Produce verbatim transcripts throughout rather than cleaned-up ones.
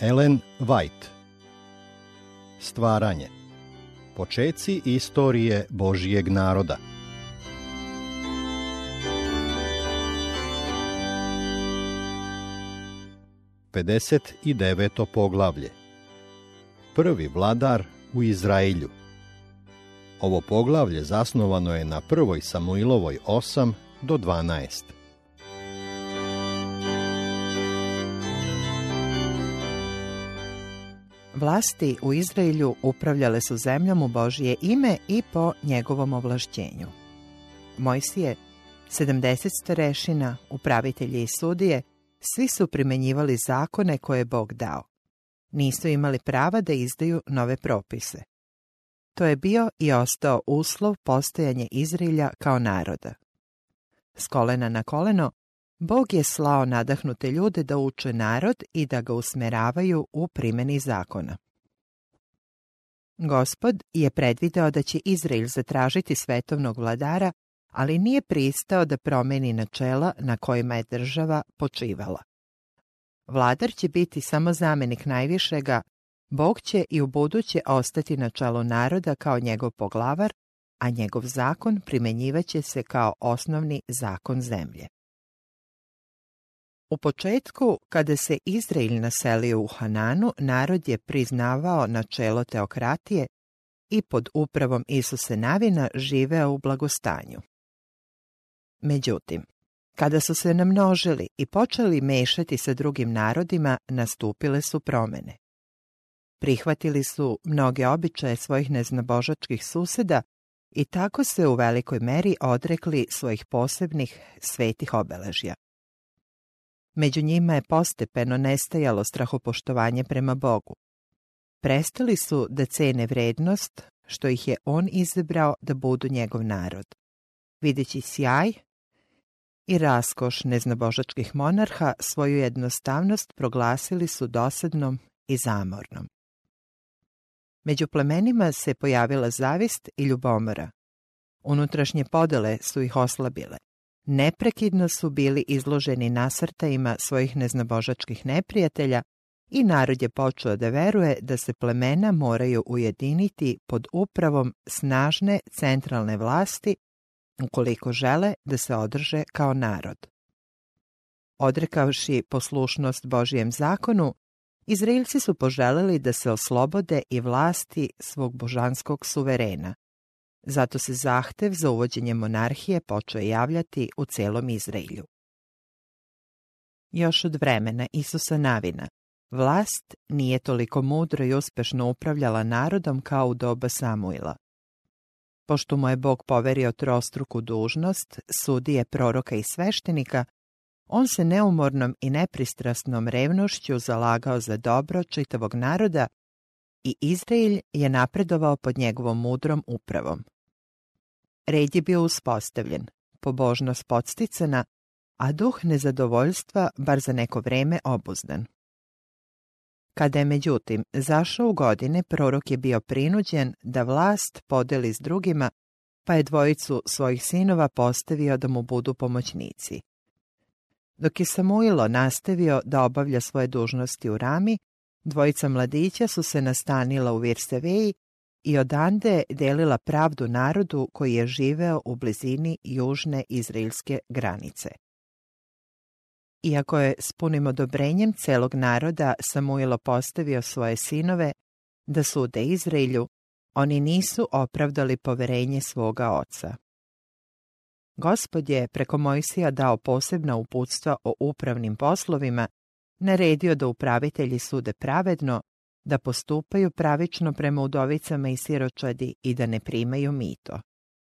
Ellen White. Stvaranje. Počeci istorije Božjeg naroda. pedeset deveto poglavlje. Prvi vladar u Izrailju. Ovo poglavlje zasnovano je na prvoj Samuilovoj osam do dvanaest. Vlasti u Izraelju upravljale su zemljom u Božje ime i po njegovom ovlašćenju. Mojsije, sedamdeset starešina, upravitelji i sudije, svi su primenjivali zakone koje je Bog dao. Nisu imali prava da izdaju nove propise. To je bio i ostao uslov postojanja Izraelja kao naroda. S kolena na koleno, Bog je slao nadahnute ljude da uče narod i da ga usmeravaju u primjeni zakona. Gospod je predvideo da će Izrael zatražiti svetovnog vladara, ali nije pristao da promeni načela na kojima je država počivala. Vladar će biti samo zamenik najvišega, Bog će i ubuduće ostati na čelu naroda kao njegov poglavar, a njegov zakon primjenjivaće se kao osnovni zakon zemlje. U početku, kada se Izrael naselio u Hananu, narod je priznavao načelo teokratije i pod upravom Isuse Navina živeo u blagostanju. Međutim, kada su se namnožili i počeli mešati sa drugim narodima, nastupile su promene. Prihvatili su mnoge običaje svojih neznabožačkih suseda i tako se u velikoj meri odrekli svojih posebnih svetih obeležja. Među njima je postepeno nestajalo strahopoštovanje prema Bogu. Prestali su da cene vrednost što ih je on izabrao da budu njegov narod. Videći sjaj i raskoš neznabožačkih monarha, svoju jednostavnost proglasili su dosadnom i zamornom. Među plemenima se pojavila zavist i ljubomora. Unutrašnje podele su ih oslabile. Neprekidno su bili izloženi nasrtajima svojih neznabožačkih neprijatelja i narod je počeo da veruje da se plemena moraju ujediniti pod upravom snažne centralne vlasti ukoliko žele da se održe kao narod. Odrekavši poslušnost Božjem zakonu, Izraelci su poželeli da se oslobode i vlasti svog božanskog suverena. Zato se zahtev za uvođenje monarhije počeo javljati u celom Izraelju. Još od vremena Isusa Navina, vlast nije toliko mudro i uspešno upravljala narodom kao u doba Samuila. Pošto mu je Bog poverio trostruku dužnost, sudije, proroka i sveštenika, on se neumornom i nepristrasnom revnošću zalagao za dobro čitavog naroda i Izrael je napredovao pod njegovom mudrom upravom. Red je bio uspostavljen, pobožnost podsticana, a duh nezadovoljstva bar za neko vreme obuzdan. Kada je međutim zašao u godine, prorok je bio prinuđen da vlast podeli s drugima, pa je dvojicu svojih sinova postavio da mu budu pomoćnici. Dok je Samuilo nastavio da obavlja svoje dužnosti u Rami, dvojica mladića su se nastanila u Virseveji i odande delila pravdu narodu koji je živeo u blizini južne izraelske granice. Iako je s punim odobrenjem celog naroda Samuilo postavio svoje sinove da sude Izraelju, oni nisu opravdali poverenje svoga oca. Gospod je preko Mojsija dao posebna uputstva o upravnim poslovima, naredio da upravitelji sude pravedno, da postupaju pravično prema udovicama i siročadi i da ne primaju mito.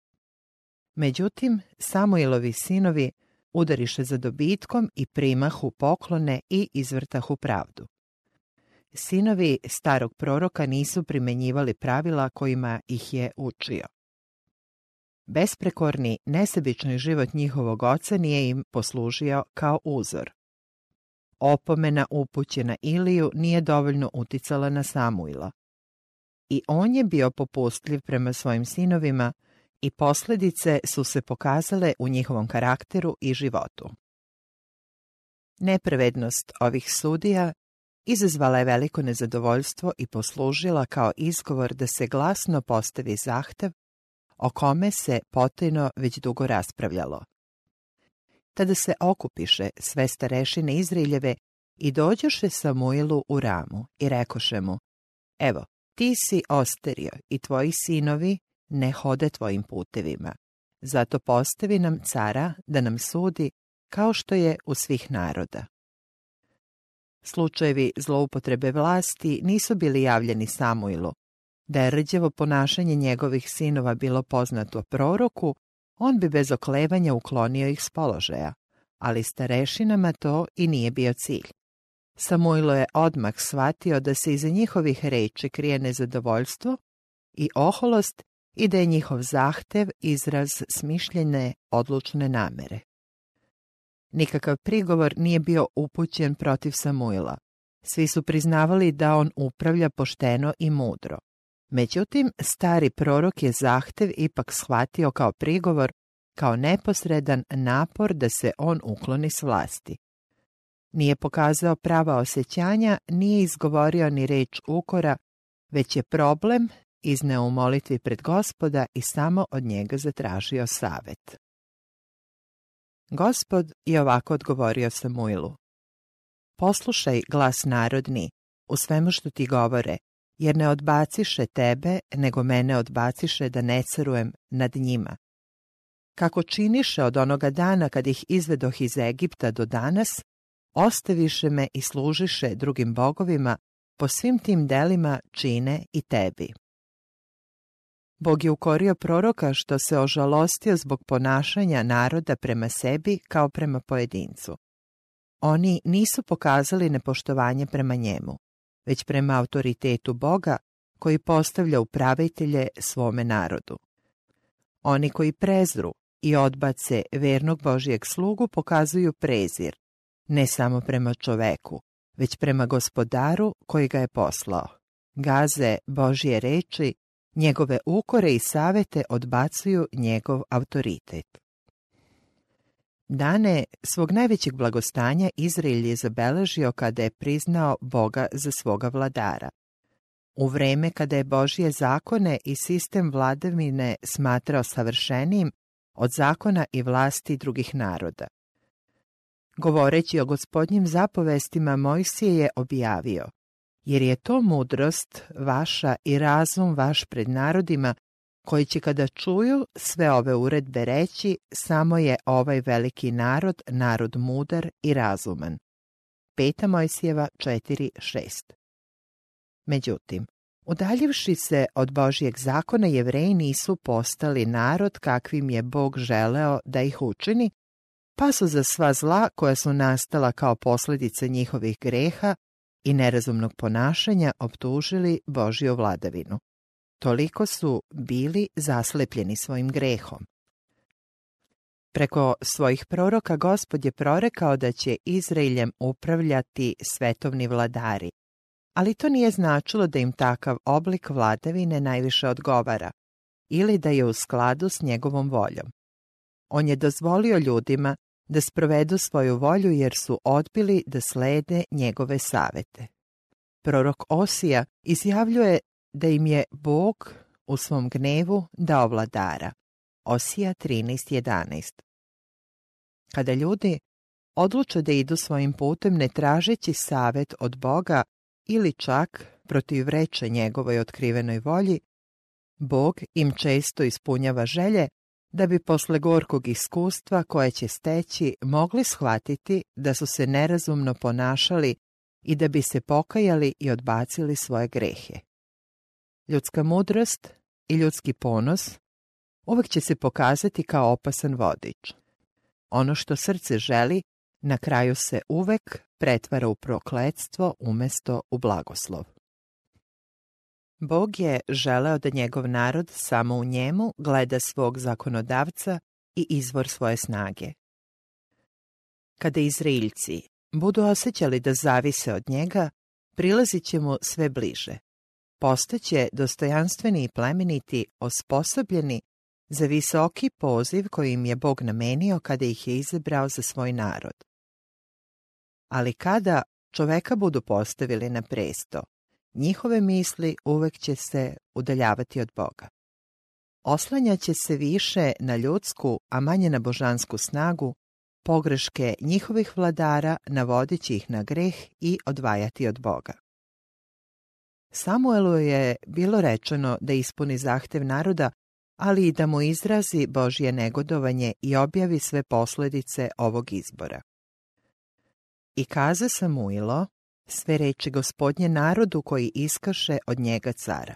Međutim, Samuilovi sinovi udariše za dobitkom i primahu poklone i izvrtahu pravdu. Sinovi starog proroka nisu primenjivali pravila kojima ih je učio. Besprekorni, nesebični život njihovog oca nije im poslužio kao uzor. Opomena upućena Iliju nije dovoljno uticala na Samuila. I on je bio popustljiv prema svojim sinovima i posljedice su se pokazale u njihovom karakteru i životu. Nepravednost ovih sudija izazvala je veliko nezadovoljstvo i poslužila kao izgovor da se glasno postavi zahtev o kome se potajno već dugo raspravljalo. Tada se okupiše sve starešine Izraeljeve i dođoše Samuilu u Ramu i rekoše mu: Evo, ti si ostario i tvoji sinovi ne hode tvojim putevima, zato postavi nam cara da nam sudi kao što je u svih naroda. Slučajevi zloupotrebe vlasti nisu bili javljeni Samuilu. Da je rđavo ponašanje njegovih sinova bilo poznato proroku, on bi bez oklevanja uklonio ih s položaja, ali starešinama to i nije bio cilj. Samuilo je odmah shvatio da se iza njihovih reči krije nezadovoljstvo i oholost i da je njihov zahtev izraz smišljene, odlučne namere. Nikakav prigovor nije bio upućen protiv Samuila. Svi su priznavali da on upravlja pošteno i mudro. Međutim, stari prorok je zahtev ipak shvatio kao prigovor, kao neposredan napor da se on ukloni s vlasti. Nije pokazao prava osjećanja, nije izgovorio ni reč ukora, već je problem izneo u molitvi pred Gospoda i samo od njega zatražio savet. Gospod je ovako odgovorio Samuilu: Poslušaj glas narodni u svemu što ti govore, jer ne odbaciše tebe, nego mene odbaciše da ne carujem nad njima. Kako činiše od onoga dana kad ih izvedoh iz Egipta do danas, ostaviše me i služiše drugim bogovima, po svim tim delima čine i tebi. Bog je ukorio proroka što se ožalostio zbog ponašanja naroda prema sebi kao prema pojedincu. Oni nisu pokazali nepoštovanje prema njemu, već prema autoritetu Boga koji postavlja upravitelje svome narodu. Oni koji prezru i odbace vernog Božijeg slugu pokazuju prezir, ne samo prema čoveku, već prema Gospodaru koji ga je poslao. Gaze Božje reči, njegove ukore i savete odbacuju njegov autoritet. Dane svog najvećeg blagostanja Izrael je zabeležio kada je priznao Boga za svoga vladara. U vreme kada je Božje zakone i sistem vladavine smatrao savršenijim od zakona i vlasti drugih naroda. Govoreći o Gospodnjim zapovestima, Mojsije je objavio: jer je to mudrost vaša i razum vaš pred narodima, koji će kada čuju sve ove uredbe reći: samo je ovaj veliki narod, narod mudar i razuman. Peta Mojsijeva četiri šest. Međutim, udaljivši se od Božjeg zakona, Jevreji nisu postali narod kakvim je Bog želeo da ih učini, pa su za sva zla koja su nastala kao posljedica njihovih greha i nerazumnog ponašanja optužili Božju vladavinu. Toliko su bili zaslepljeni svojim grehom. Preko svojih proroka Gospod je prorekao da će Izraeljem upravljati svetovni vladari, ali to nije značilo da im takav oblik vladavine najviše odgovara ili da je u skladu s njegovom voljom. On je dozvolio ljudima da sprovedu svoju volju jer su odbili da slede njegove savete. Prorok Osija izjavljuje da im je Bog u svom gnevu dao vladara. Osija trinaest jedanaest. Kada ljudi odluče da idu svojim putem ne tražeći savet od Boga ili čak protivreče njegovoj otkrivenoj volji, Bog im često ispunjava želje da bi posle gorkog iskustva koje će steći mogli shvatiti da su se nerazumno ponašali i da bi se pokajali i odbacili svoje grehe. Ljudska mudrost i ljudski ponos uvijek će se pokazati kao opasan vodič. Ono što srce želi, na kraju se uvek pretvara u prokletstvo umjesto u blagoslov. Bog je želeo da njegov narod samo u njemu gleda svog zakonodavca i izvor svoje snage. Kada Izraeljci budu osjećali da zavise od njega, prilazit će mu sve bliže. Postaće dostojanstveni i plemeniti, osposobljeni za visoki poziv koji im je Bog namenio kada ih je izabrao za svoj narod. Ali kada čoveka budu postavili na presto, njihove misli uvek će se udaljavati od Boga. Oslanjaće se više na ljudsku, a manje na božansku snagu, pogreške njihovih vladara navodići ih na greh i odvajati od Boga. Samuelu je bilo rečeno da ispuni zahtev naroda, ali i da mu izrazi Božje negodovanje i objavi sve posljedice ovog izbora. I kaza Samuilo sve reči Gospodnje narodu koji iskaše od njega cara.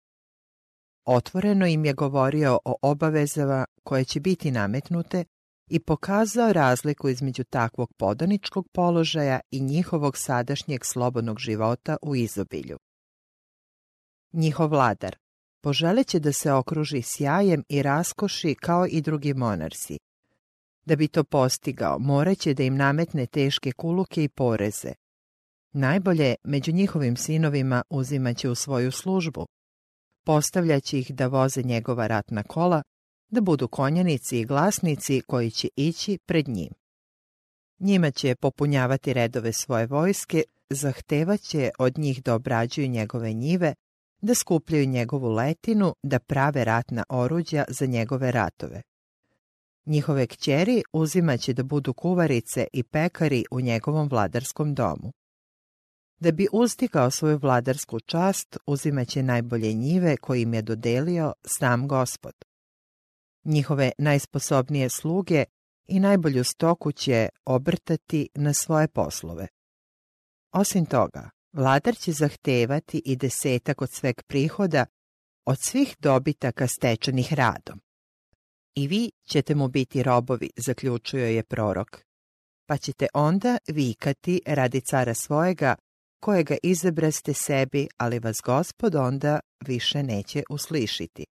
Otvoreno im je govorio o obavezama koje će biti nametnute i pokazao razliku između takvog podaničkog položaja i njihovog sadašnjeg slobodnog života u izobilju. Njihov vladar poželeće da se okruži sjajem i raskoši kao i drugi monarsi. Da bi to postigao, moraće da im nametne teške kuluke i poreze. Najbolje među njihovim sinovima uzimaće u svoju službu, postavljaće ih da voze njegova ratna kola, da budu konjanici i glasnici koji će ići pred njim. Njima će popunjavati redove svoje vojske, zahtevaće od njih da obrađuju njegove njive, da skupljaju njegovu letinu, da prave ratna oruđa za njegove ratove. Njihove kćeri uzimaće da budu kuvarice i pekari u njegovom vladarskom domu. Da bi uzdigao svoju vladarsku čast, uzimaće najbolje njive koje im je dodelio sam Gospod. Njihove najsposobnije sluge i najbolju stoku će obrtati na svoje poslove. Osim toga, vladar će zahtevati i desetak od sveg prihoda od svih dobitaka stečenih radom. I vi ćete mu biti robovi, zaključio je prorok, pa ćete onda vikati radi cara svojega, kojega izabraste sebi, ali vas Gospod onda više neće uslišiti.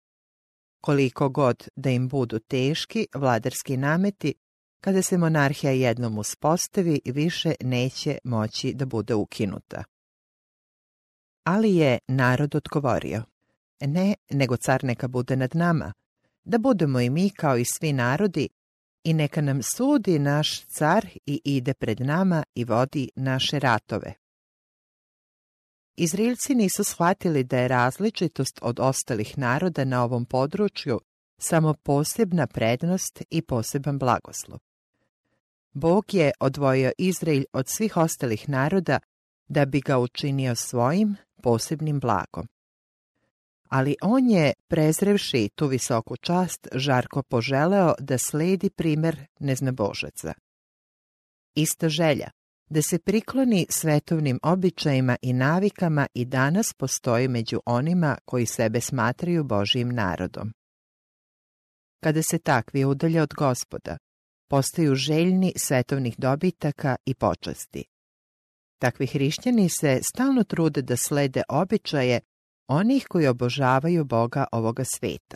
Koliko god da im budu teški vladarski nameti, kada se monarhija jednom uspostavi, više neće moći da bude ukinuta. Ali je narod odgovorio, ne, nego car neka bude nad nama, da budemo i mi kao i svi narodi, i neka nam sudi naš car i ide pred nama i vodi naše ratove. Izraelci nisu shvatili da je različitost od ostalih naroda na ovom području samo posebna prednost i poseban blagoslov. Bog je odvojio Izrael od svih ostalih naroda da bi ga učinio svojim posebnim blagom. Ali on je, prezrevši tu visoku čast, žarko poželeo da sledi primer neznabožaca. Ista želja, da se prikloni svetovnim običajima i navikama, i danas postoji među onima koji sebe smatraju Božjim narodom. Kada se takvi udalje od Gospoda, postaju željni svetovnih dobitaka i počasti. Takvi hrišćani se stalno trude da slede običaje onih koji obožavaju Boga ovoga sveta.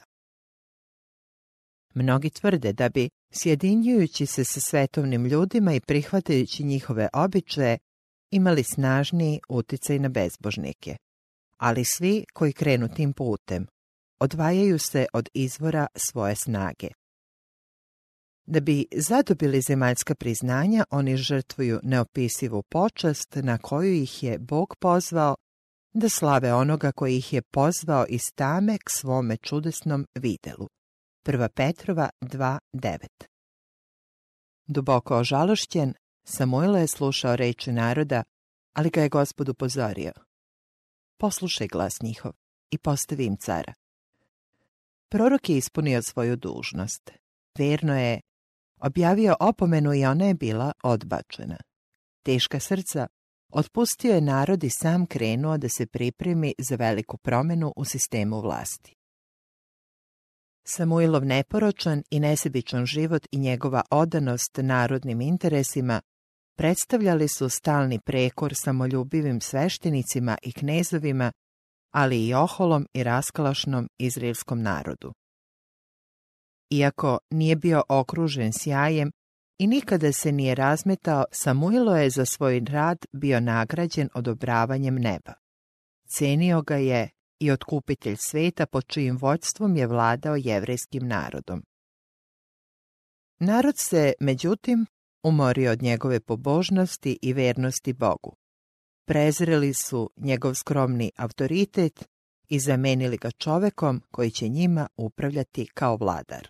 Mnogi tvrde da bi, sjedinjujući se sa svetovnim ljudima i prihvatajući njihove običaje, imali snažniji uticaj na bezbožnike. Ali svi koji krenu tim putem odvajaju se od izvora svoje snage. Da bi zadobili zemaljska priznanja, oni žrtvuju neopisivu počast na koju ih je Bog pozvao da slave onoga koji ih je pozvao iz tame k svome čudesnom videlu. Prva Petrova dva devet. Duboko ožalošćen, Samuilo je slušao reči naroda, ali ga je Gospod upozorio. Poslušaj glas njihov i postavi im cara. Prorok je ispunio svoju dužnost. Verno je objavio opomenu i ona je bila odbačena. Teška srca otpustio je narod i sam krenuo da se pripremi za veliku promjenu u sistemu vlasti. Samuilov neporočan i nesebičan život i njegova odanost narodnim interesima predstavljali su stalni prekor samoljubivim sveštenicima i knezovima, ali i oholom i raskalašnom izraelskom narodu. Iako nije bio okružen sjajem i nikada se nije razmetao, Samuilo je za svoj rad bio nagrađen odobravanjem neba. Cenio ga je i otkupitelj sveta pod čijim vođstvom je vladao jevrejskim narodom. Narod se, međutim, umorio od njegove pobožnosti i vernosti Bogu. Prezreli su njegov skromni autoritet i zamenili ga čovekom koji će njima upravljati kao vladar.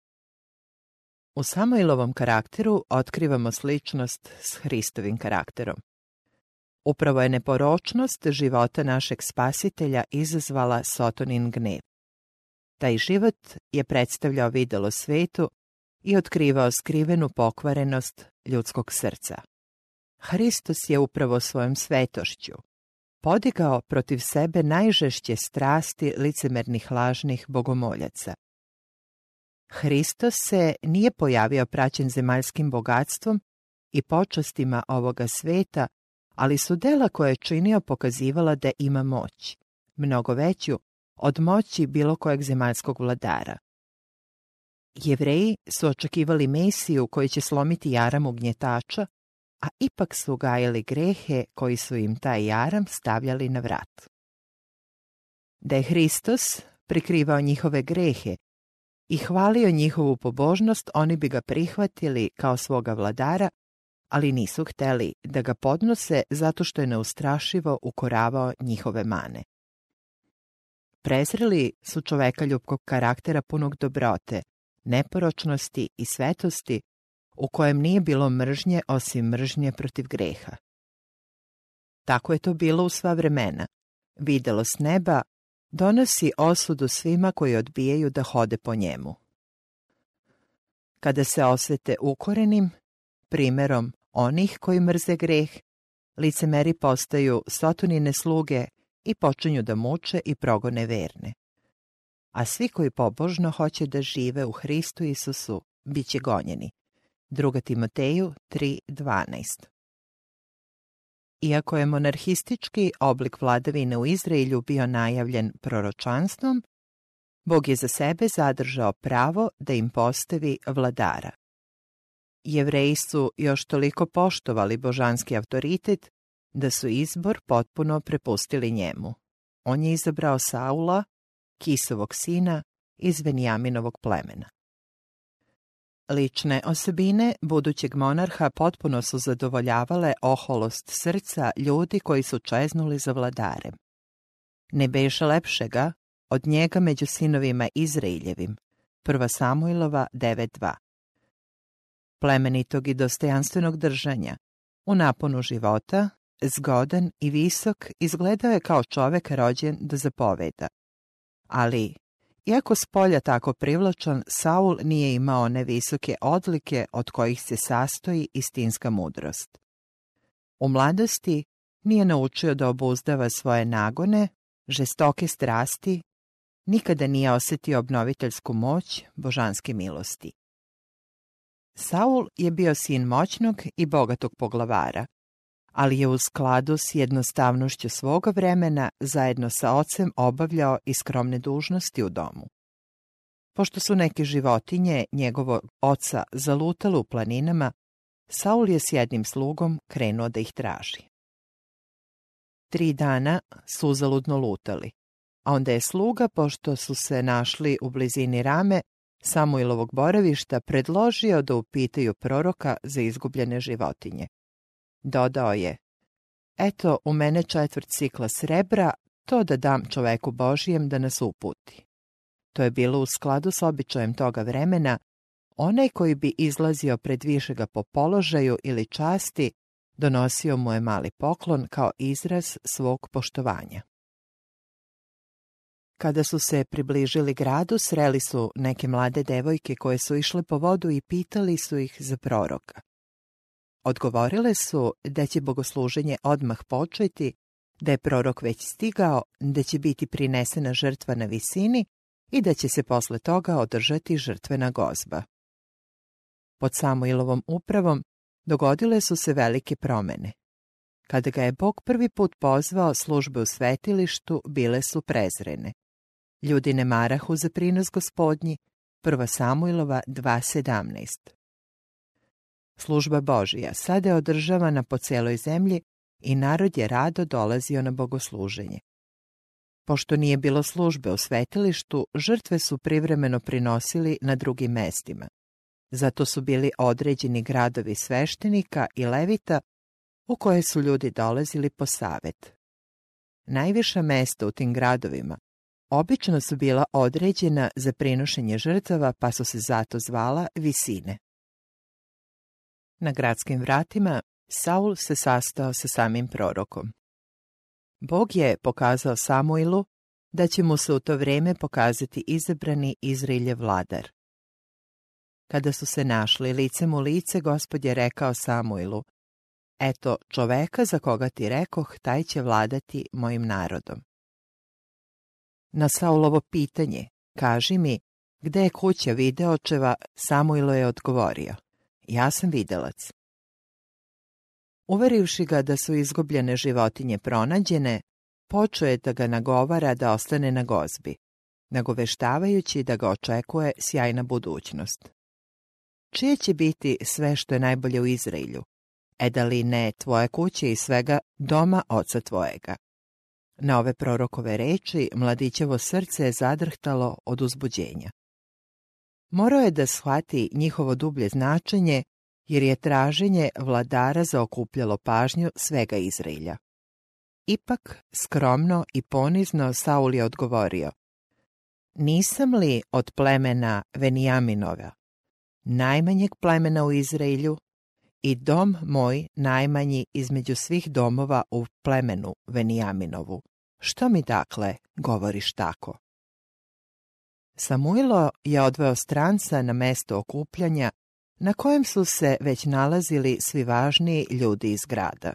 U Samuilovom karakteru otkrivamo sličnost s Hristovim karakterom. Upravo je neporočnost života našeg spasitelja izazvala Sotonin gnev. Taj život je predstavljao videlo svetu i otkrivao skrivenu pokvarenost ljudskog srca. Hristos je upravo svojom svetošću podigao protiv sebe najžešće strasti licemernih lažnih bogomoljaca. Hristos se nije pojavio praćen zemaljskim bogatstvom i počastima ovoga sveta, ali su dela koje je činio pokazivala da ima moć, mnogo veću od moći bilo kojeg zemaljskog vladara. Jevreji su očekivali Mesiju koji će slomiti jaram ugnjetača, a ipak su gajili grehe koji su im taj jaram stavljali na vrat. Da je Hristos prikrivao njihove grehe i hvalio njihovu pobožnost, oni bi ga prihvatili kao svoga vladara, ali nisu hteli da ga podnose zato što je neustrašivo ukoravao njihove mane. Prezreli su čovekaljubkog karaktera punog dobrote, neporočnosti i svetosti, u kojem nije bilo mržnje osim mržnje protiv greha. Tako je to bilo u sva vremena. Videlo s neba donosi osudu svima koji odbijaju da hode po njemu. Kada se osvete ukorenim, primerom onih koji mrze greh, licemeri postaju Sotonine sluge i počinju da muče i progone verne. A svi koji pobožno hoće da žive u Hristu Isusu, bit će gonjeni. Druga Timoteju tri dvanaest. Iako je monarhistički oblik vladavine u Izraelju bio najavljen proročanstvom, Bog je za sebe zadržao pravo da im postavi vladara. Jevreji su još toliko poštovali božanski autoritet da su izbor potpuno prepustili njemu. On je izabrao Saula, Kisovog sina iz Venjaminovog plemena. Lične osobine budućeg monarha potpuno su zadovoljavale oholost srca ljudi koji su čeznuli za vladarem. Ne beše lepšega od njega među sinovima Izraeljevim. Prva Samuilova devet dva. Plemenitog i dostojanstvenog držanja, u naponu života, zgodan i visok, izgledao je kao čovek rođen da zapoveda. Ali, iako s polja tako privlačan, Saul nije imao one visoke odlike od kojih se sastoji istinska mudrost. U mladosti nije naučio da obuzdava svoje nagone, žestoke strasti, nikada nije osjetio obnoviteljsku moć božanske milosti. Saul je bio sin moćnog i bogatog poglavara, ali je u skladu s jednostavnošću svoga vremena zajedno sa ocem obavljao i skromne dužnosti u domu. Pošto su neke životinje njegovog oca zalutale u planinama, Saul je s jednim slugom krenuo da ih traži. Tri dana su uzaludno lutali, a onda je sluga, pošto su se našli u blizini Rame, Samuilovog boravišta, predložio da upitaju proroka za izgubljene životinje. Dodao je: eto, u mene četvrt cikla srebra, to da dam čoveku Božijem da nas uputi. To je bilo u skladu s običajem toga vremena. Onaj koji bi izlazio pred višega po položaju ili časti, donosio mu je mali poklon kao izraz svog poštovanja. Kada su se približili gradu, sreli su neke mlade devojke koje su išle po vodu i pitali su ih za proroka. Odgovorile su da će bogosluženje odmah početi, da je prorok već stigao, da će biti prinesena žrtva na visini i da će se posle toga održati žrtvena gozba. Pod Samuilovom upravom dogodile su se velike promene. Kada ga je Bog prvi put pozvao, službe u svetilištu bile su prezrene. Ljudi ne marahu za prinos gospodnji, prva Samuilova dva sedamnaest. Služba Božija sada je održavana po celoj zemlji i narod je rado dolazio na bogosluženje. Pošto nije bilo službe u svetilištu, žrtve su privremeno prinosili na drugim mestima. Zato su bili određeni gradovi sveštenika i levita u koje su ljudi dolazili po savet. Najviša mesta u tim gradovima obično su bila određena za prinošenje žrtava, pa su se zato zvala visine. Na gradskim vratima Saul se sastao sa samim prorokom. Bog je pokazao Samuilu da će mu se u to vrijeme pokazati izabrani Izraeljev vladar. Kada su se našli licem u lice, Gospod je rekao Samuilu: Eto, čoveka za koga ti rekoh, taj će vladati mojim narodom. Na Saulovo pitanje, kaži mi, gde je kuća videočeva, Samuilo je odgovorio: Ja sam videlac. Uverivši ga da su izgubljene životinje pronađene, počeo je da ga nagovara da ostane na gozbi, nagoveštavajući da ga očekuje sjajna budućnost. Čije će biti sve što je najbolje u Izraelju? E da li ne tvoje kuće i svega doma oca tvojega? Na ove prorokove reči mladićevo srce je zadrhtalo od uzbuđenja. Morao je da shvati njihovo dublje značenje, jer je traženje vladara zaokupljalo pažnju svega Izraelja. Ipak, skromno i ponizno Saul je odgovorio: Nisam li od plemena Venijaminova, najmanjeg plemena u Izraelju, i dom moj najmanji između svih domova u plemenu Venijaminovu? Što mi dakle govoriš tako? Samuilo je odveo stranca na mesto okupljanja na kojem su se već nalazili svi važniji ljudi iz grada.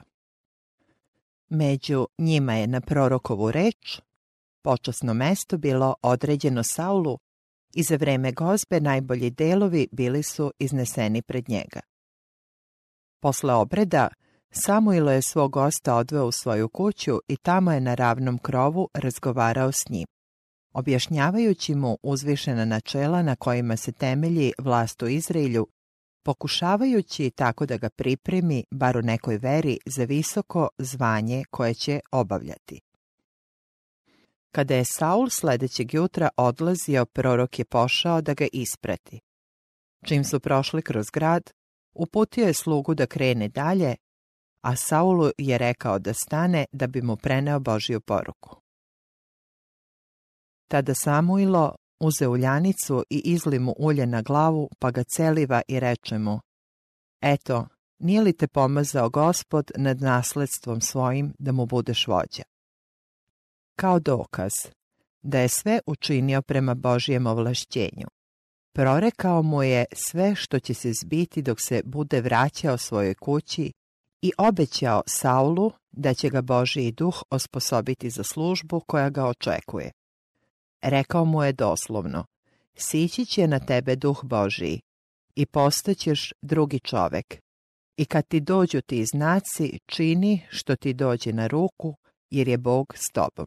Među njima je na prorokovu reč počasno mesto bilo određeno Saulu i za vreme gozbe najbolji delovi bili su izneseni pred njega. Posle obreda, Samuilo je svog gosta odveo u svoju kuću i tamo je na ravnom krovu razgovarao s njim, objašnjavajući mu uzvišena načela na kojima se temelji vlast u Izraelju, pokušavajući tako da ga pripremi, bar u nekoj veri, za visoko zvanje koje će obavljati. Kada je Saul sledećeg jutra odlazio, prorok je pošao da ga isprati. Čim su prošli kroz grad, uputio je slugu da krene dalje, a Saulu je rekao da stane da bi mu preneo Božju poruku. Tada Samuilo uze uljanicu i izli mu ulje na glavu, pa ga celiva i reče mu: Eto, nije li te pomazao Gospod nad nasledstvom svojim da mu budeš vođa? Kao dokaz da je sve učinio prema Božjem ovlašćenju, prorekao mu je sve što će se zbiti dok se bude vraćao svojoj kući i obećao Saulu da će ga Božji duh osposobiti za službu koja ga očekuje. Rekao mu je doslovno: Sići će na tebe duh Božji i postaćeš drugi čovek. I kad ti dođu ti znaci, čini što ti dođe na ruku, jer je Bog s tobom.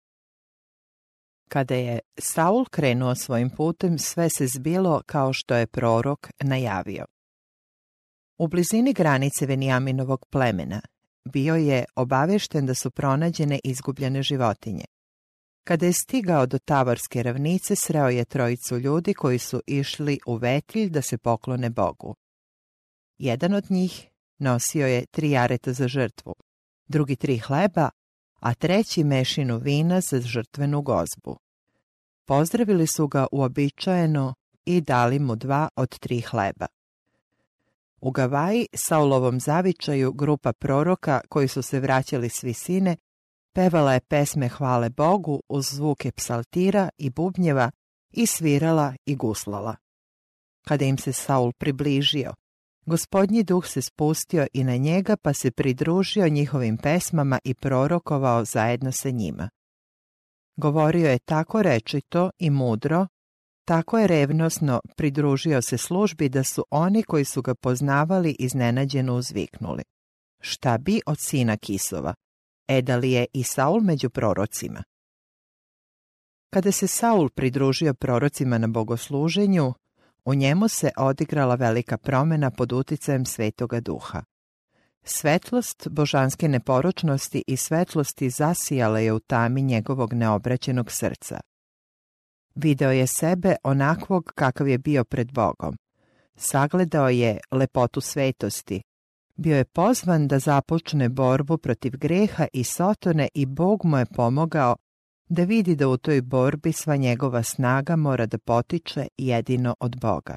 Kada je Saul krenuo svojim putem, sve se zbilo kao što je prorok najavio. U blizini granice Venijaminovog plemena bio je obavešten da su pronađene izgubljene životinje. Kada je stigao do Tavorske ravnice, sreo je trojicu ljudi koji su išli u vetilj da se poklone Bogu. Jedan od njih nosio je tri jareta za žrtvu, drugi tri hleba, a treći mešinu vina za žrtvenu gozbu. Pozdravili su ga uobičajeno i dali mu dva od tri hleba. U Gavaji, Saulovom zavičaju, grupa proroka koji su se vraćali s visine pevala je pesme hvale Bogu uz zvuke psaltira i bubnjeva i svirala i guslala. Kada im se Saul približio, Gospodnji duh se spustio i na njega, pa se pridružio njihovim pesmama i prorokovao zajedno sa njima. Govorio je tako rečito i mudro, tako je revnosno pridružio se službi da su oni koji su ga poznavali iznenađeno uzviknuli: Šta bi od sina Kisova? E da li je i Saul među prorocima? Kada se Saul pridružio prorocima na bogosluženju, u njemu se odigrala velika promjena pod uticajem Svetoga Duha. Svetlost božanske neporočnosti i svetlosti zasijala je u tami njegovog neobraćenog srca. Video je sebe onakvog kakav je bio pred Bogom, Sagledao je lepotu svetosti. Bio je pozvan da započne borbu protiv greha i Sotone i Bog mu je pomogao da vidi da u toj borbi sva njegova snaga mora da potiče jedino od Boga.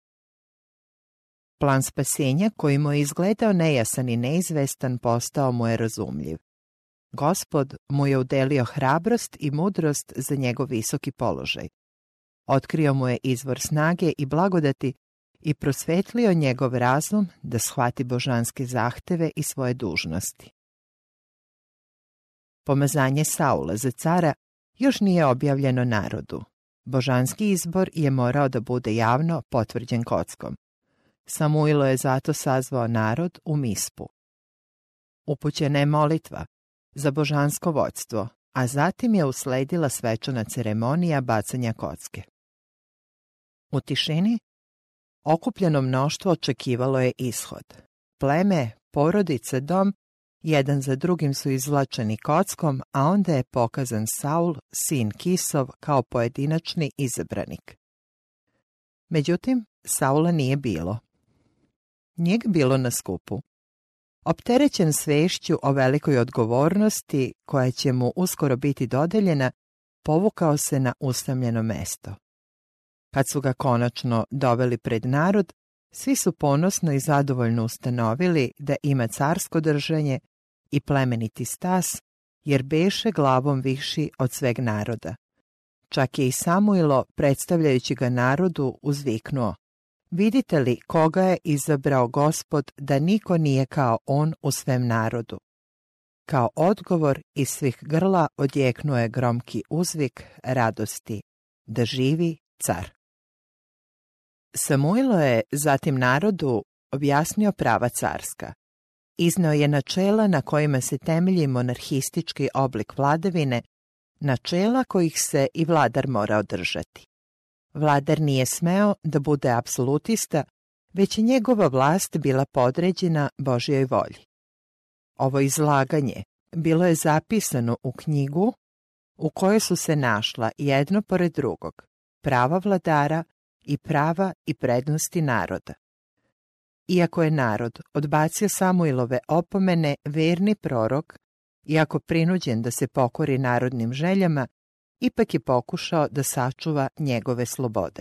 Plan spasenja koji mu je izgledao nejasan i neizvestan postao mu je razumljiv. Gospod mu je udelio hrabrost i mudrost za njegov visoki položaj. Otkrio mu je izvor snage i blagodati i prosvetlio njegov razum da shvati božanske zahteve i svoje dužnosti. Pomazanje Saula za cara još nije objavljeno narodu. Božanski izbor je morao da bude javno potvrđen kockom. Samuilo je zato sazvao narod u Mispu. Upućena je molitva za božansko vođstvo, a zatim je usledila svečana ceremonija bacanja kocke. U tišini okupljeno mnoštvo očekivalo je ishod. Pleme, porodice, dom, jedan za drugim su izvlačeni kockom, a onda je pokazan Saul, sin Kisov, kao pojedinačni izabranik. Međutim, Saula nije bilo. Nije ga bilo na skupu. Opterećen svešću o velikoj odgovornosti, koja će mu uskoro biti dodeljena, povukao se na usamljeno mesto. Kad su ga konačno doveli pred narod, svi su ponosno i zadovoljno ustanovili da ima carsko držanje i plemeniti stas, jer beše glavom viši od sveg naroda. Čak je i Samuilo, predstavljajući ga narodu, uzviknuo: vidite li koga je izabrao Gospod, da niko nije kao on u svem narodu? Kao odgovor iz svih grla odjeknuo je gromki uzvik radosti: da živi car. Samuilo je zatim narodu objasnio prava carska. Izneo je načela na kojima se temelji monarhistički oblik vladavine, načela kojih se i vladar mora držati. Vladar nije smeo da bude apsolutista, već je njegova vlast bila podređena Božjoj volji. Ovo izlaganje bilo je zapisano u knjigu u kojoj su se našla jedno pored drugog prava vladara i prava i prednosti naroda. Iako je narod odbacio Samuilove opomene, verni prorok, iako prinuđen da se pokori narodnim željama, ipak je pokušao da sačuva njegove slobode.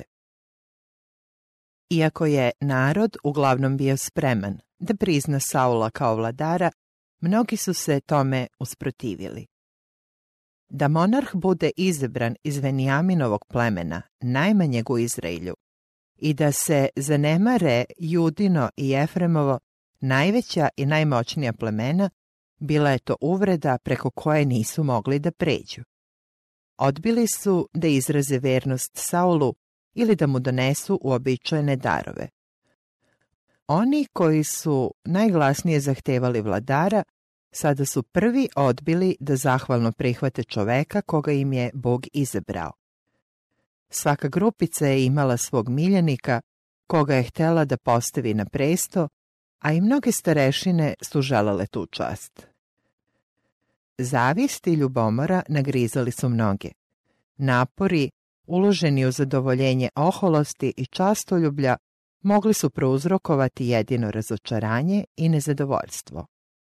Iako je narod uglavnom bio spreman da prizna Saula kao vladara, mnogi su se tome usprotivili. Da monarh bude izabran iz Venijaminovog plemena, najmanjeg u Izraelju, i da se zanemare Judino i Efremovo, najveća i najmoćnija plemena, bila je to uvreda preko koje nisu mogli da pređu. Odbili su da izraze vernost Saulu ili da mu donesu uobičajene darove. Oni koji su najglasnije zahtevali vladara, sada su prvi odbili da zahvalno prihvate čoveka koga im je Bog izabrao. Svaka grupica je imala svog miljenika koga je htela da postavi na presto, a i mnoge starešine su želele tu čast. Zavist i ljubomora nagrizali su mnoge. Napori, uloženi u zadovoljenje oholosti i častoljublja, mogli su prouzrokovati jedino razočaranje i nezadovoljstvo.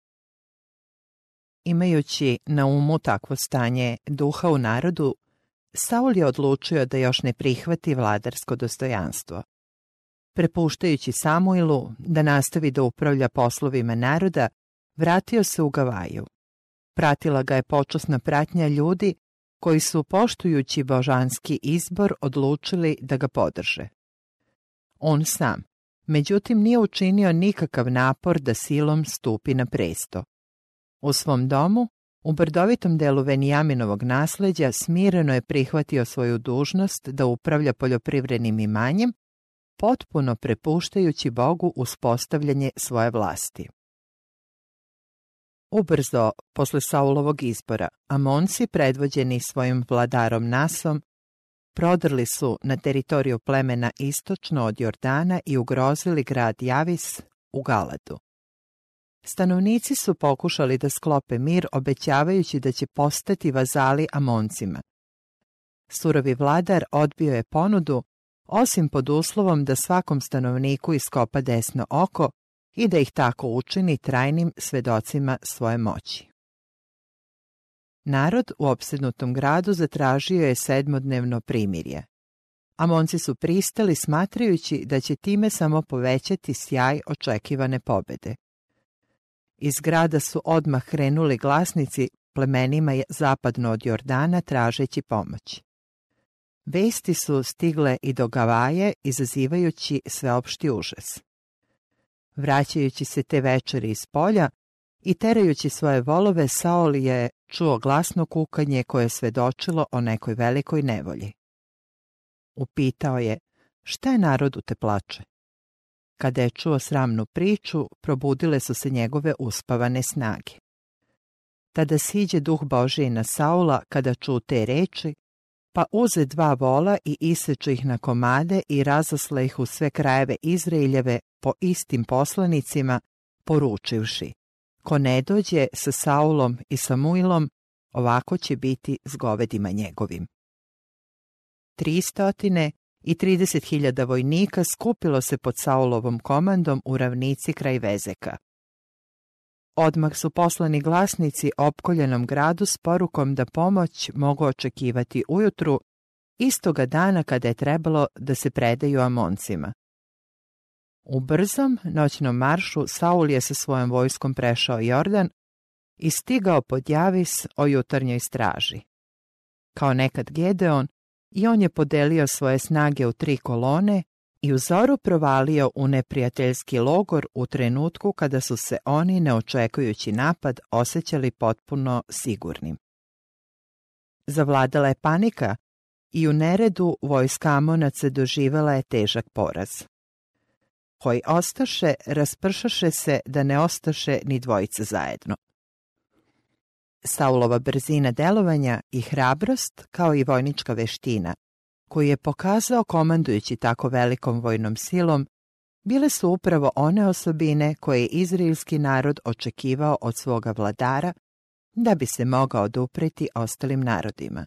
Imajući na umu takvo stanje duha u narodu, Saul je odlučio da još ne prihvati vladarsko dostojanstvo. Prepuštajući Samuilu da nastavi da upravlja poslovima naroda, vratio se u Gavaju. Pratila ga je počasna pratnja ljudi koji su, poštujući božanski izbor, odlučili da ga podrže. On sam, međutim, nije učinio nikakav napor da silom stupi na presto. U svom domu, u brdovitom delu Venijaminovog nasleđa, smireno je prihvatio svoju dužnost da upravlja poljoprivrednim imanjem, potpuno prepuštajući Bogu uspostavljanje svoje vlasti. Ubrzo, posle Saulovog izbora, Amonci, predvođeni svojim vladarom Nasom, prodrli su na teritoriju plemena istočno od Jordana i ugrozili grad Javis u Galadu. Stanovnici su pokušali da sklope mir, obećavajući da će postati vazali Amoncima. Surovi vladar odbio je ponudu osim pod uslovom da svakom stanovniku iskopa desno oko i da ih tako učini trajnim svedocima svoje moći. Narod u opsednutom gradu zatražio je sedmodnevno primirje. Amonci su pristali smatrajući da će time samo povećati sjaj očekivane pobede. Iz grada su odmah krenuli glasnici plemenima zapadno od Jordana tražeći pomoć. Vesti su stigle i do Gavaje, izazivajući sveopšti užas. Vraćajući se te večeri iz polja i terajući svoje volove, Saul je čuo glasno kukanje koje je svedočilo o nekoj velikoj nevolji. Upitao je, šta je narodu te plače? Kada je čuo sramnu priču, probudile su se njegove uspavane snage. Tada siđe duh Božiji na Saula kada ču te reči, pa uze dva vola i iseče ih na komade i razasle ih u sve krajeve Izraeljeve po istim poslanicima, poručivši, ko ne dođe sa Saulom i Samuilom, ovako će biti s govedima njegovim. Tristotine i trideset hiljada vojnika skupilo se pod Saulovom komandom u ravnici kraj Vezeka. Odmah su poslani glasnici opkoljenom gradu s porukom da pomoć mogu očekivati ujutru, istoga dana kada je trebalo da se predaju Amoncima. U brzom noćnom maršu Saul je sa svojom vojskom prešao Jordan i stigao pod Javis o jutarnjoj straži. Kao nekad Gedeon, i on je podelio svoje snage u tri kolone i u zoru provalio u neprijateljski logor u trenutku kada su se oni, ne očekujući napad, osjećali potpuno sigurnim. Zavladala je panika i u neredu vojska Amonaca doživela je težak poraz. Koji ostaše, raspršaše se da ne ostaše ni dvojica zajedno. Saulova brzina delovanja i hrabrost, kao i vojnička veština, koju je pokazao komandujući tako velikom vojnom silom, bile su upravo one osobine koje je izraelski narod očekivao od svoga vladara da bi se mogao odupreti ostalim narodima.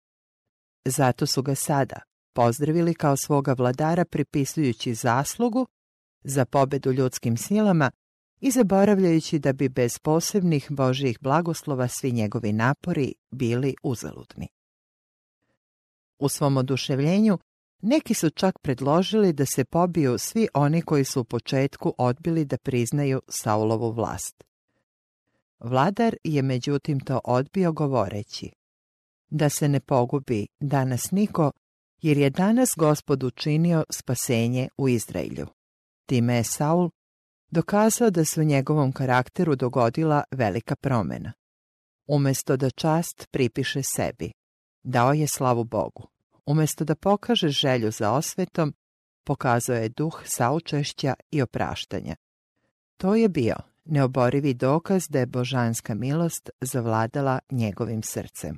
Zato su ga sada pozdravili kao svoga vladara pripisujući zaslugu za pobedu ljudskim silama i zaboravljajući da bi bez posebnih Božjih blagoslova svi njegovi napori bili uzaludni. U svom oduševljenju neki su čak predložili da se pobiju svi oni koji su u početku odbili da priznaju Saulovu vlast. Vladar je međutim to odbio govoreći da se ne pogubi danas niko, jer je danas Gospod učinio spasenje u Izraelju. Time je Saul dokazao da se u njegovom karakteru dogodila velika promjena. Umjesto da čast pripiše sebi, dao je slavu Bogu. Umjesto da pokaže želju za osvetom, pokazao je duh saučešća i opraštanja. To je bio neoborivi dokaz da je božanska milost zavladala njegovim srcem.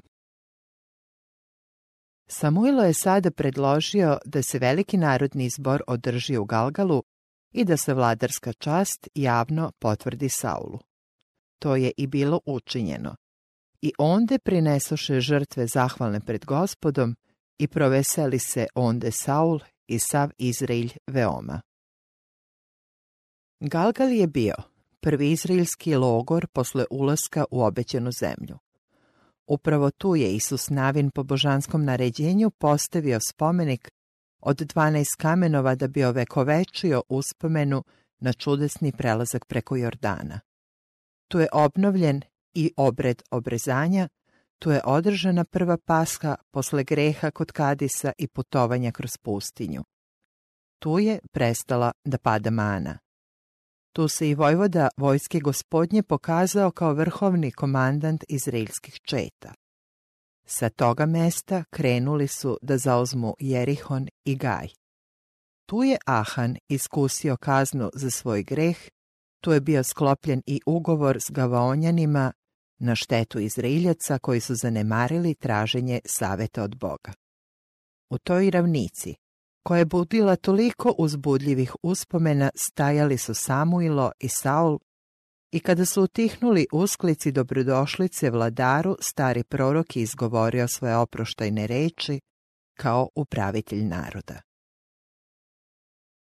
Samuilo je sada predložio da se veliki narodni zbor održi u Galgalu i da se vladarska čast javno potvrdi Saulu. To je i bilo učinjeno. I onde prinesoše žrtve zahvalne pred Gospodom i proveseli se onde Saul i sav Izraelj veoma. Galgal je bio prvi izraelski logor posle ulaska u obećanu zemlju. Upravo tu je Isus Navin po božanskom naređenju postavio spomenik od dvanaest kamenova da bi ovekovečio uspomenu na čudesni prelazak preko Jordana. Tu je obnovljen i obred obrezanja, tu je održana prva Pasha posle greha kod Kadisa i putovanja kroz pustinju. Tu je prestala da pada mana. Tu se i vojvoda vojske Gospodnje pokazao kao vrhovni komandant izraelskih četa. Sa toga mesta krenuli su da zauzmu Jerihon i Gaj. Tu je Ahan iskusio kaznu za svoj greh, tu je bio sklopljen i ugovor s Gavaonjanima na štetu Izraeljaca koji su zanemarili traženje saveta od Boga. U toj ravnici, koja je budila toliko uzbudljivih uspomena, stajali su Samuilo i Saul, i kada su utihnuli usklici dobrodošlice vladaru, stari prorok je izgovorio svoje oproštajne reči kao upravitelj naroda.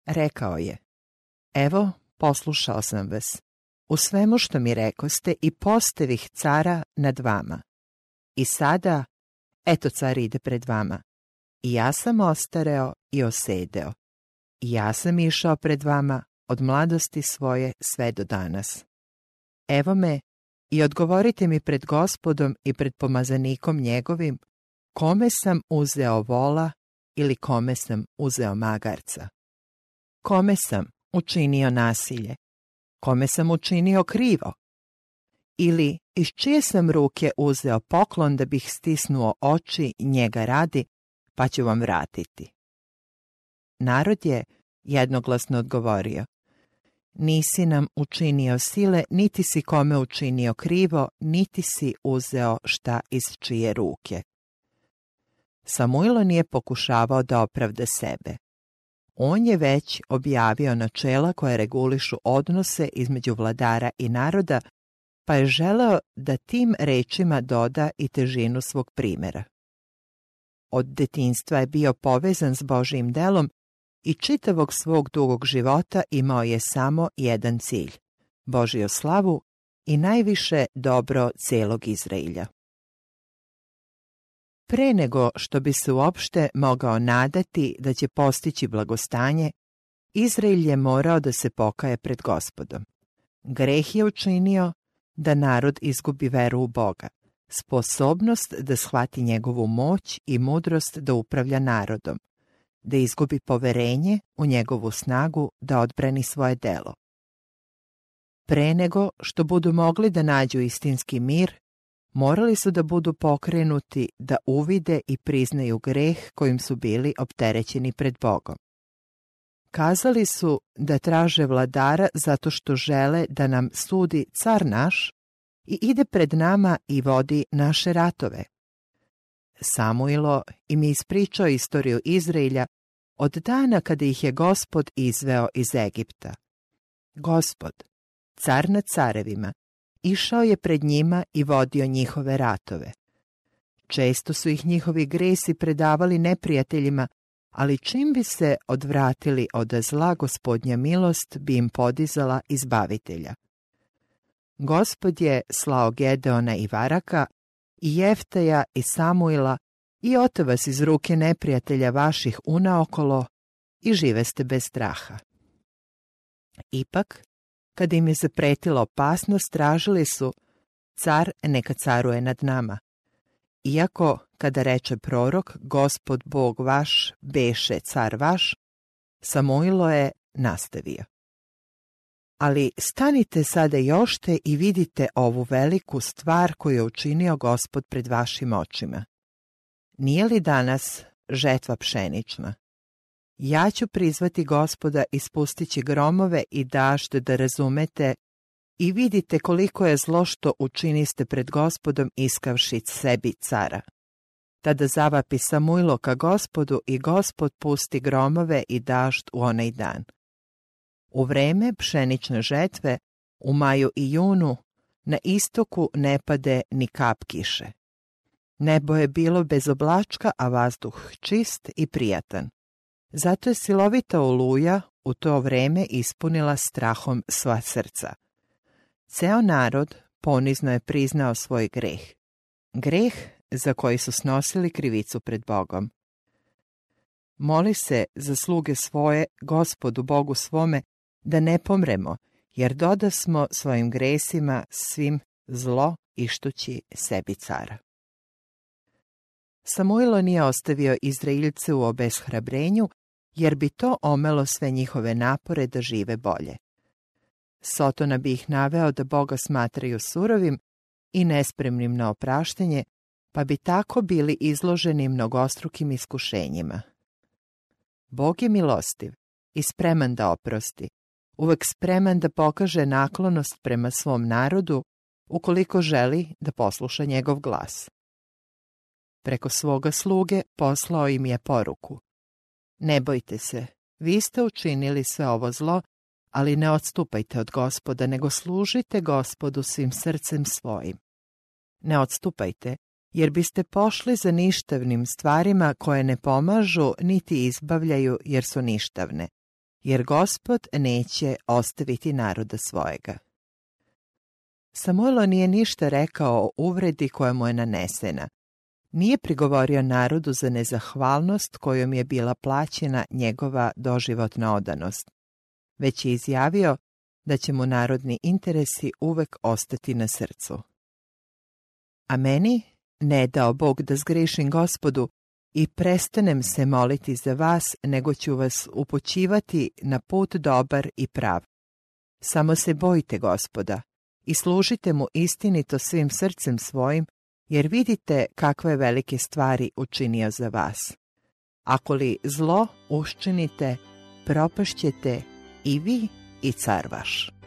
rekao je: Evo, poslušao sam vas u svemu što mi rekoste i postavih cara nad vama. I sada, eto, car ide pred vama. I ja sam ostareo i osedeo. I ja sam išao pred vama od mladosti svoje sve do danas. Evo me i odgovorite mi pred Gospodom i pred pomazanikom njegovim, kome sam uzeo vola ili kome sam uzeo magarca. Kome sam učinio nasilje, kome sam učinio krivo, ili iz čije sam ruke uzeo poklon da bih stisnuo oči njega radi, pa ću vam vratiti. Narod je jednoglasno odgovorio: Nisi nam učinio sile, niti si kome učinio krivo, niti si uzeo šta iz čije ruke. Samuilo nije pokušavao da opravda sebe. On je već objavio načela koje regulišu odnose između vladara i naroda, pa je želeo da tim rečima doda i težinu svog primjera. Od detinjstva je bio povezan s Božjim delom i čitavog svog dugog života imao je samo jedan cilj: Božju slavu i najviše dobro celog Izraelja. Pre nego što bi se uopšte mogao nadati da će postići blagostanje, Izrael je morao da se pokaje pred Gospodom. Greh je učinio da narod izgubi veru u Boga, sposobnost da shvati njegovu moć i mudrost da upravlja narodom, da izgubi poverenje u njegovu snagu da odbrani svoje delo. Pre nego što budu mogli da nađu istinski mir, morali su da budu pokrenuti da uvide i priznaju greh kojim su bili opterećeni pred Bogom. Kazali su da traže vladara zato što žele da nam sudi car naš i ide pred nama i vodi naše ratove. Samuilo im je ispričao istoriju Izraelja od dana kada ih je Gospod izveo iz Egipta. Gospod, car nad carevima, išao je pred njima i vodio njihove ratove. Često su ih njihovi gresi predavali neprijateljima, ali čim bi se odvratili od zla, Gospodnja milost bi im podizala izbavitelja. Gospod je slao Gedeona i Varaka, i Jefteja i Samuila, i ote vas iz ruke neprijatelja vaših unaokolo, i žive ste bez straha. Ipak, kad im je zapretila opasnost, tražili su: car neka caruje nad nama. Iako, kada reče prorok, Gospod Bog vaš beše car vaš, Samuilo je nastavio: ali stanite sada jošte i vidite ovu veliku stvar koju je učinio Gospod pred vašim očima. Nije li danas žetva pšenična? Ja ću prizvati Gospoda i spustit će gromove i dašt da razumete i vidite koliko je zlo što učiniste pred Gospodom iskavši sebi cara. Tada zavapi Samuilo ka Gospodu i Gospod pusti gromove i dašt u onaj dan. U vreme pšenične žetve, u maju i junu, na istoku ne pade ni kap kiše. Nebo je bilo bez oblačka, a vazduh čist i prijatan. Zato je silovita oluja u to vreme ispunila strahom sva srca. Ceo narod ponizno je priznao svoj greh. Greh za koji su snosili krivicu pred Bogom. Moli se za sluge svoje, Gospodu Bogu svome, da ne pomremo, jer dodasmo svojim gresima svim zlo ištući sebi cara. Samuilo nije ostavio Izraeljce u obeshrabrenju, jer bi to omelo sve njihove napore da žive bolje. Sotona bi ih naveo da Boga smatraju surovim i nespremnim na opraštanje, pa bi tako bili izloženi mnogostrukim iskušenjima. Bog je milostiv i spreman da oprosti, uvek spreman da pokaže naklonost prema svom narodu, ukoliko želi da posluša njegov glas. Preko svoga sluge poslao im je poruku: ne bojte se, vi ste učinili sve ovo zlo, ali ne odstupajte od Gospoda, nego služite Gospodu svim srcem svojim. Ne odstupajte, jer biste pošli za ništavnim stvarima koje ne pomažu niti izbavljaju jer su ništavne, jer Gospod neće ostaviti naroda svojega. Samuilo nije ništa rekao o uvredi koja mu je nanesena. Nije prigovorio narodu za nezahvalnost kojom je bila plaćena njegova doživotna odanost, već je izjavio da će mu narodni interesi uvek ostati na srcu. A meni ne dao Bog da zgrešim Gospodu i prestanem se moliti za vas, nego ću vas upućivati na put dobar i prav. Samo se bojite Gospoda i služite mu istinito svim srcem svojim, jer vidite kakve velike stvari učinio za vas. Ako li zlo učinite, propašćete i vi i car vaš.